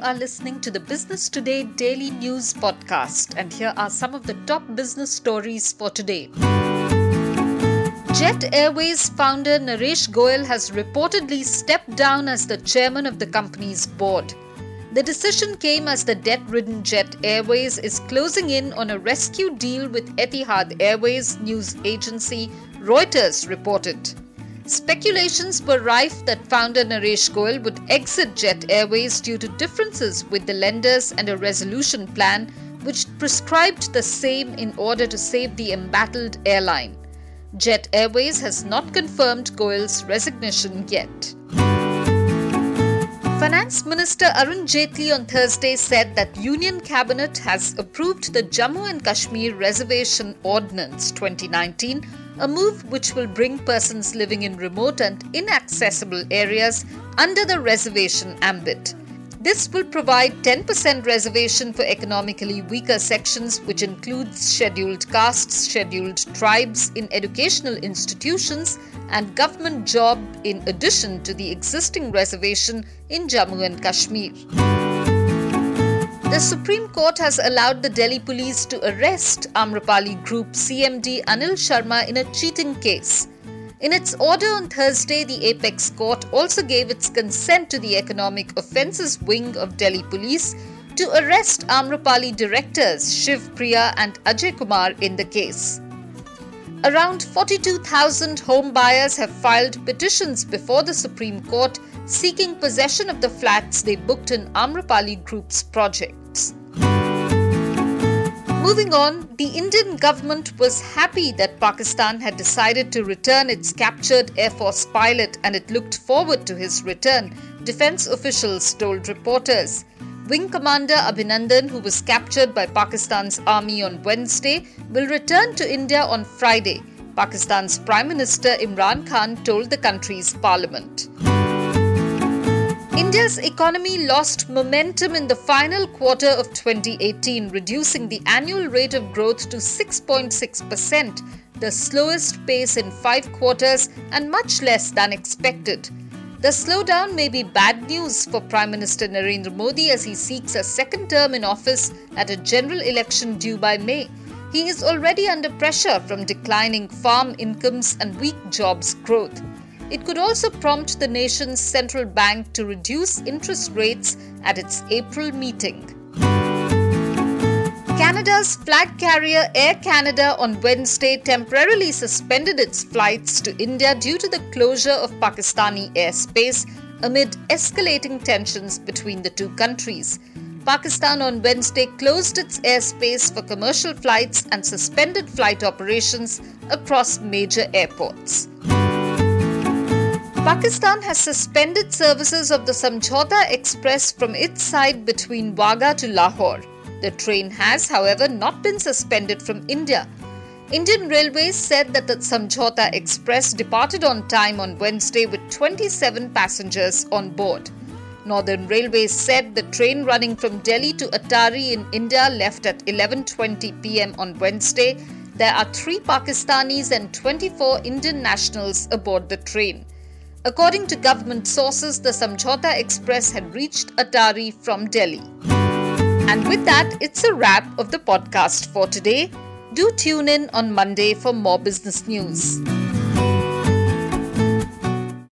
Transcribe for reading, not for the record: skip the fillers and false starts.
are listening to the Business Today Daily News Podcast, and here are some of the top business stories for today. Jet Airways founder Naresh Goyal has reportedly stepped down as the chairman of the company's board. The decision came as the debt-ridden Jet Airways is closing in on a rescue deal with Etihad Airways, news agency Reuters reported. Speculations were rife that founder Naresh Goyal would exit Jet Airways due to differences with the lenders and a resolution plan which prescribed the same in order to save the embattled airline. Jet Airways has not confirmed Goyal's resignation yet. Finance Minister Arun Jaitley on Thursday said that Union Cabinet has approved the Jammu and Kashmir Reservation Ordinance 2019, a move which will bring persons living in remote and inaccessible areas under the reservation ambit. This will provide 10% reservation for economically weaker sections, which includes scheduled castes, scheduled tribes in educational institutions and government job in addition to the existing reservation in Jammu and Kashmir. The Supreme Court has allowed the Delhi police to arrest Amrapali Group CMD Anil Sharma in a cheating case. In its order on Thursday, the Apex Court also gave its consent to the Economic Offences Wing of Delhi Police to arrest Amrapali directors Shiv Priya and Ajay Kumar in the case. Around 42,000 home buyers have filed petitions before the Supreme Court seeking possession of the flats they booked in Amrapali Group's projects. Moving on, the Indian government was happy that Pakistan had decided to return its captured Air Force pilot and it looked forward to his return, defense officials told reporters. Wing Commander Abhinandan, who was captured by Pakistan's army on Wednesday, will return to India on Friday, Pakistan's Prime Minister Imran Khan told the country's parliament. India's economy lost momentum in the final quarter of 2018, reducing the annual rate of growth to 6.6%, the slowest pace in 5 quarters and much less than expected. The slowdown may be bad news for Prime Minister Narendra Modi as he seeks a second term in office at a general election due by May. He is already under pressure from declining farm incomes and weak jobs growth. It could also prompt the nation's central bank to reduce interest rates at its April meeting. Canada's flag carrier Air Canada on Wednesday temporarily suspended its flights to India due to the closure of Pakistani airspace amid escalating tensions between the two countries. Pakistan on Wednesday closed its airspace for commercial flights and suspended flight operations across major airports. Pakistan has suspended services of the Samjhauta Express from its side between Wagah to Lahore. The train has, however, not been suspended from India. Indian Railways said that the Samjhauta Express departed on time on Wednesday with 27 passengers on board. Northern Railways said the train running from Delhi to Attari in India left at 11:20 p.m. on Wednesday. There are 3 Pakistanis and 24 Indian nationals aboard the train. According to government sources, the Samjhauta Express had reached Attari from Delhi. And with that, it's a wrap of the podcast for today. Do tune in on Monday for more business news.